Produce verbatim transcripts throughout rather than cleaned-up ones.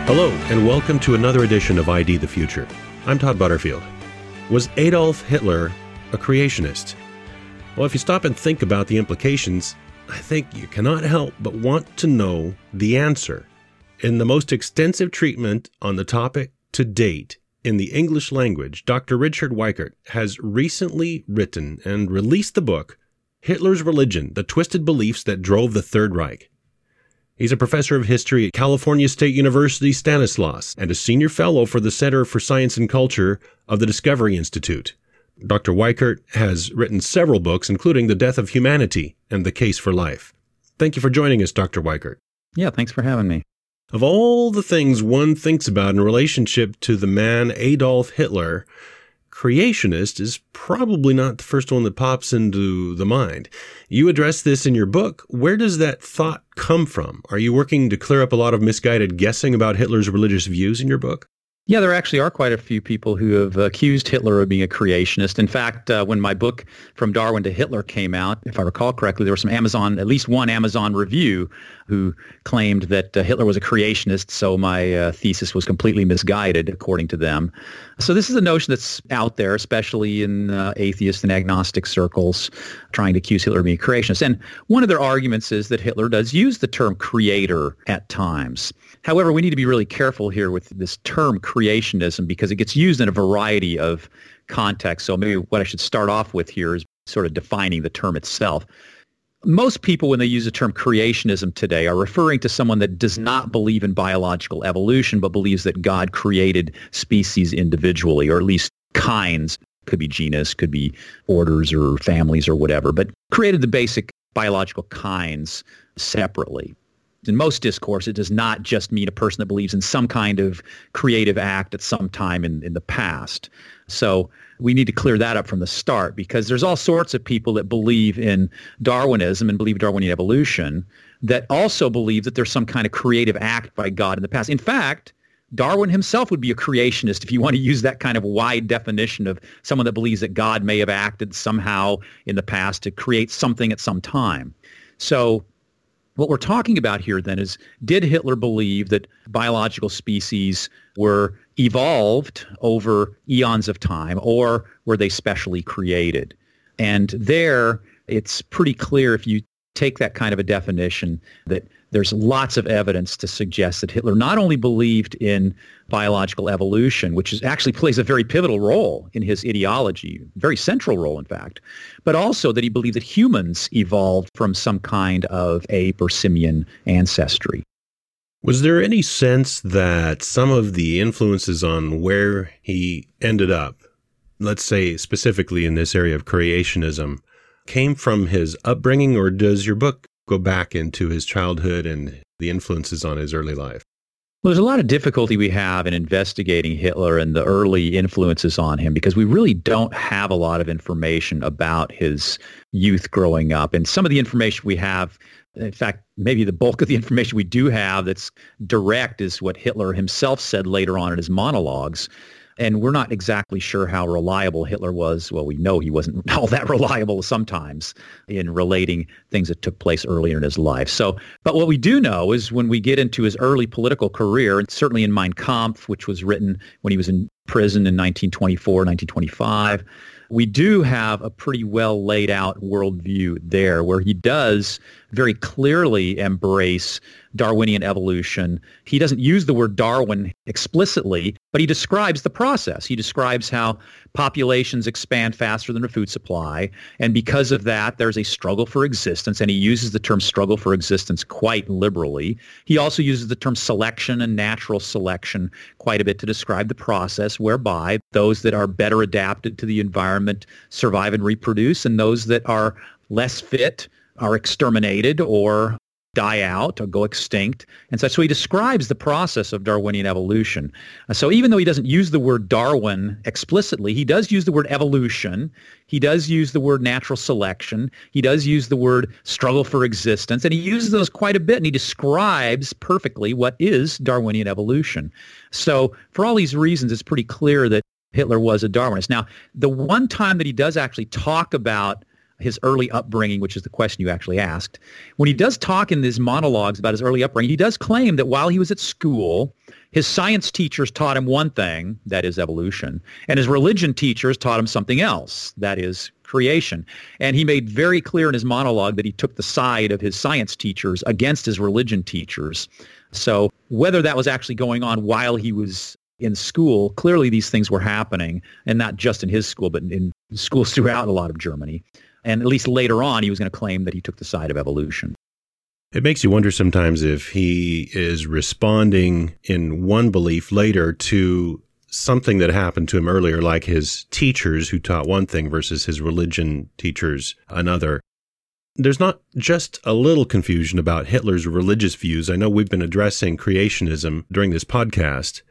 Hello, and welcome to another edition of I D the Future. I'm Todd Butterfield. Was Adolf Hitler a creationist? Well, if you stop and think about the implications, I think you cannot help but want to know the answer. In the most extensive treatment on the topic to date in the English language, Doctor Richard Weikart has recently written and released the book, Hitler's Religion, The Twisted Beliefs That Drove the Third Reich. He's a professor of history at California State University Stanislaus and a senior fellow for the Center for Science and Culture of the Discovery Institute. Doctor Weikart has written several books, including The Death of Humanity and The Case for Life. Thank you for joining us, Doctor Weikart. Yeah, thanks for having me. Of all the things one thinks about in relationship to the man Adolf Hitler, creationist is probably not the first one that pops into the mind. You address this in your book. Where does that thought come from? Are you working to clear up a lot of misguided guessing about Hitler's religious views in your book? Yeah, there actually are quite a few people who have accused Hitler of being a creationist. In fact, uh, when my book From Darwin to Hitler came out, if I recall correctly, there was some Amazon, at least one Amazon review who claimed that uh, Hitler was a creationist, so my uh, thesis was completely misguided, according to them. So this is a notion that's out there, especially in uh, atheist and agnostic circles, trying to accuse Hitler of being a creationist. And one of their arguments is that Hitler does use the term creator at times. However, we need to be really careful here with this term creationism because it gets used in a variety of contexts. So maybe what I should start off with here is sort of defining the term itself. Most people, when they use the term creationism today, are referring to someone that does not believe in biological evolution, but believes that God created species individually, or at least kinds. Could be genus, could be orders or families or whatever, but created the basic biological kinds separately. In most discourse, it does not just mean a person that believes in some kind of creative act at some time in, in the past. So we need to clear that up from the start because there's all sorts of people that believe in Darwinism and believe Darwinian evolution that also believe that there's some kind of creative act by God in the past. In fact, Darwin himself would be a creationist if you want to use that kind of wide definition of someone that believes that God may have acted somehow in the past to create something at some time. So what we're talking about here then is, did Hitler believe that biological species were evolved over eons of time, or were they specially created? And there, it's pretty clear if you take that kind of a definition that there's lots of evidence to suggest that Hitler not only believed in biological evolution, which is actually plays a very pivotal role in his ideology, very central role, in fact, but also that he believed that humans evolved from some kind of ape or simian ancestry. Was there any sense that some of the influences on where he ended up, let's say specifically in this area of creationism, came from his upbringing, or does your book go back into his childhood and the influences on his early life? Well, there's a lot of difficulty we have in investigating Hitler and the early influences on him because we really don't have a lot of information about his youth growing up. And some of the information we have, in fact, maybe the bulk of the information we do have that's direct is what Hitler himself said later on in his monologues. And we're not exactly sure how reliable Hitler was. Well, we know he wasn't all that reliable sometimes in relating things that took place earlier in his life. So, but what we do know is when we get into his early political career, and certainly in Mein Kampf, which was written when he was in prison in nineteen twenty-four, nineteen twenty-five, we do have a pretty well laid out worldview there where he does very clearly embrace Darwinian evolution. He doesn't use the word Darwin explicitly, but he describes the process. He describes how populations expand faster than the food supply, and because of that, there's a struggle for existence, and he uses the term struggle for existence quite liberally. He also uses the term selection and natural selection quite a bit to describe the process whereby those that are better adapted to the environment survive and reproduce, and those that are less fit are exterminated or die out or go extinct. And so, so he describes the process of Darwinian evolution. Uh, so even though he doesn't use the word Darwin explicitly, he does use the word evolution. He does use the word natural selection. He does use the word struggle for existence. And he uses those quite a bit, and he describes perfectly what is Darwinian evolution. So for all these reasons, it's pretty clear that Hitler was a Darwinist. Now, the one time that he does actually talk about his early upbringing, which is the question you actually asked. When he does talk in these monologues about his early upbringing, he does claim that while he was at school, his science teachers taught him one thing, that is evolution, and his religion teachers taught him something else, that is creation. And he made very clear in his monologue that he took the side of his science teachers against his religion teachers. So whether that was actually going on while he was in school, clearly these things were happening, and not just in his school, but in schools throughout a lot of Germany. And at least later on, he was going to claim that he took the side of evolution. It makes you wonder sometimes if he is responding in one belief later to something that happened to him earlier, like his teachers who taught one thing versus his religion teachers another. There's not just a little confusion about Hitler's religious views. I know we've been addressing creationism during this podcast,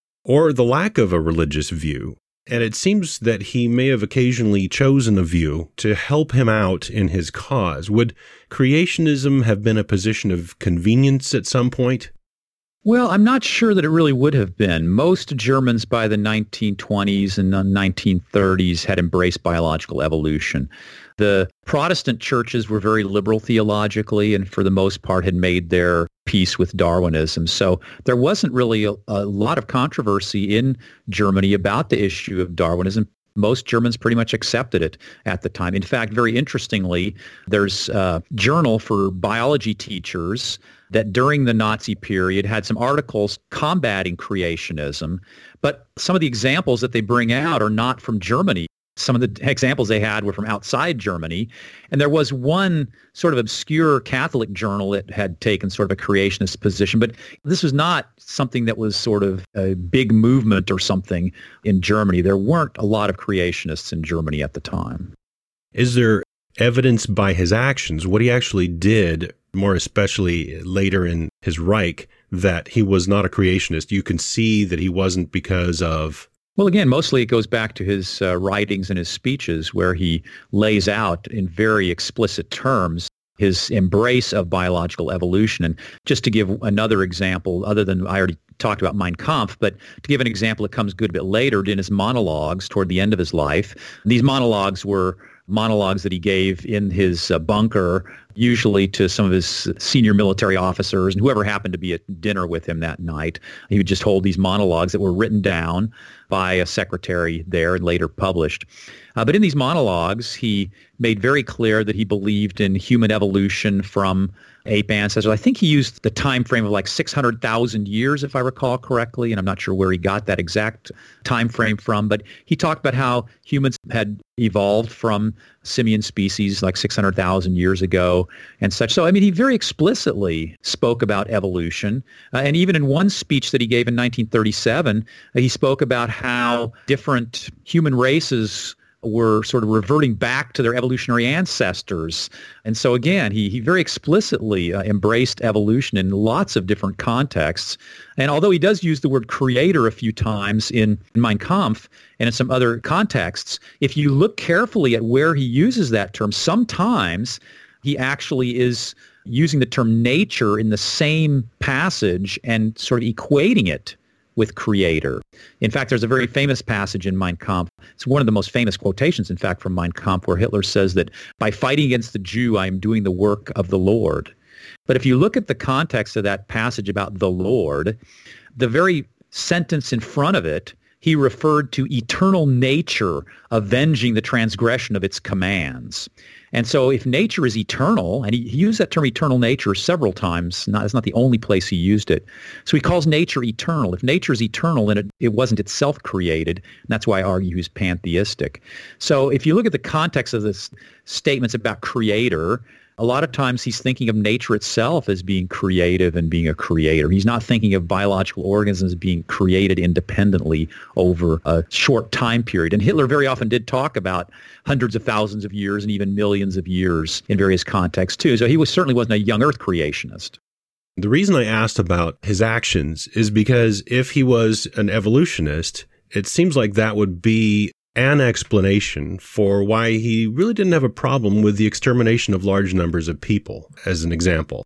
or the lack of a religious view. And it seems that he may have occasionally chosen a view to help him out in his cause. Would creationism have been a position of convenience at some point? Well, I'm not sure that it really would have been. Most Germans by the nineteen twenties and nineteen thirties had embraced biological evolution. The Protestant churches were very liberal theologically and for the most part had made their peace with Darwinism. So there wasn't really a, a lot of controversy in Germany about the issue of Darwinism. Most Germans pretty much accepted it at the time. In fact, very interestingly, there's a journal for biology teachers that during the Nazi period had some articles combating creationism, but some of the examples that they bring out are not from Germany. Some of the examples they had were from outside Germany. And there was one sort of obscure Catholic journal that had taken sort of a creationist position, but this was not something that was sort of a big movement or something in Germany. There weren't a lot of creationists in Germany at the time. Is there evidence by his actions, what he actually did, more especially later in his Reich, that he was not a creationist? You can see that he wasn't because of... Well, again, mostly it goes back to his uh, writings and his speeches where he lays out in very explicit terms his embrace of biological evolution. And just to give another example, other than I already talked about Mein Kampf, but to give an example that comes good a bit later, in his monologues toward the end of his life, these monologues were monologues that he gave in his uh, bunker, usually to some of his senior military officers and whoever happened to be at dinner with him that night. He would just hold these monologues that were written down by a secretary there and later published. Uh, but in these monologues, he made very clear that he believed in human evolution from ape ancestors. I think he used the time frame of like six hundred thousand years, if I recall correctly, and I'm not sure where he got that exact time frame from, but he talked about how humans had evolved from simian species like six hundred thousand years ago and such. So, I mean, he very explicitly spoke about evolution. Uh, and even in one speech that he gave in nineteen thirty-seven, uh, he spoke about how different human races were sort of reverting back to their evolutionary ancestors. And so again, he, he very explicitly uh, embraced evolution in lots of different contexts. And although he does use the word creator a few times in, in Mein Kampf and in some other contexts, if you look carefully at where he uses that term, sometimes he actually is using the term nature in the same passage and sort of equating it with creator. In fact, there's a very famous passage in Mein Kampf. It's one of the most famous quotations, in fact, from Mein Kampf, where Hitler says that by fighting against the Jew, I am doing the work of the Lord. But if you look at the context of that passage about the Lord, the very sentence in front of it, he referred to eternal nature avenging the transgression of its commands. And so if nature is eternal, and he, he used that term eternal nature several times, not, it's not the only place he used it. So he calls nature eternal. If nature is eternal, then it, it wasn't itself created. And that's why I argue he's pantheistic. So if you look at the context of this statements about creator, a lot of times he's thinking of nature itself as being creative and being a creator. He's not thinking of biological organisms being created independently over a short time period. And Hitler very often did talk about hundreds of thousands of years and even millions of years in various contexts too. So he was certainly wasn't a young earth creationist. The reason I asked about his actions is because if he was an evolutionist, it seems like that would be an explanation for why he really didn't have a problem with the extermination of large numbers of people, as an example.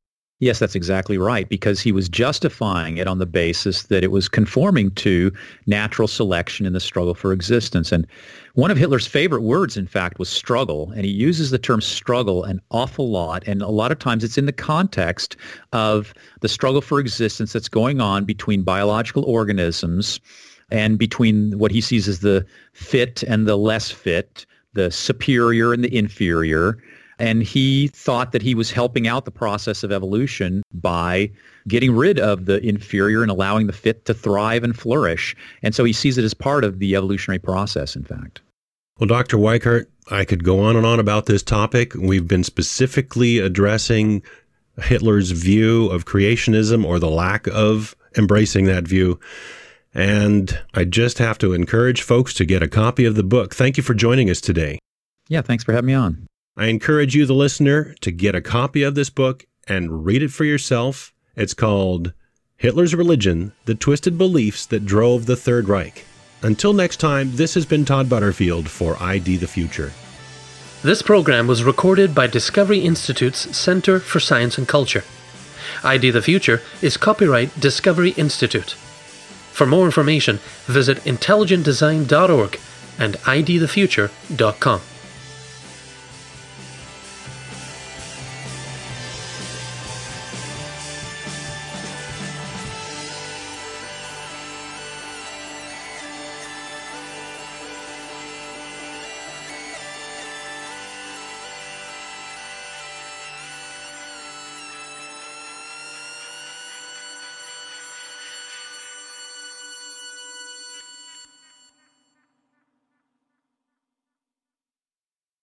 Yes, that's exactly right, because he was justifying it on the basis that it was conforming to natural selection in the struggle for existence. And one of Hitler's favorite words, in fact, was struggle, and he uses the term struggle an awful lot, and a lot of times it's in the context of the struggle for existence that's going on between biological organisms and between what he sees as the fit and the less fit, the superior and the inferior. And he thought that he was helping out the process of evolution by getting rid of the inferior and allowing the fit to thrive and flourish. And so he sees it as part of the evolutionary process, in fact. Well, Doctor Weikart, I could go on and on about this topic. We've been specifically addressing Hitler's view of creationism, or the lack of embracing that view. And I just have to encourage folks to get a copy of the book. Thank you for joining us today. Yeah, thanks for having me on. I encourage you, the listener, to get a copy of this book and read it for yourself. It's called Hitler's Religion, The Twisted Beliefs That Drove the Third Reich. Until next time, this has been Todd Butterfield for I D the Future. This program was recorded by Discovery Institute's Center for Science and Culture. I D the Future is copyright Discovery Institute. For more information, visit intelligent design dot org and I D the future dot com.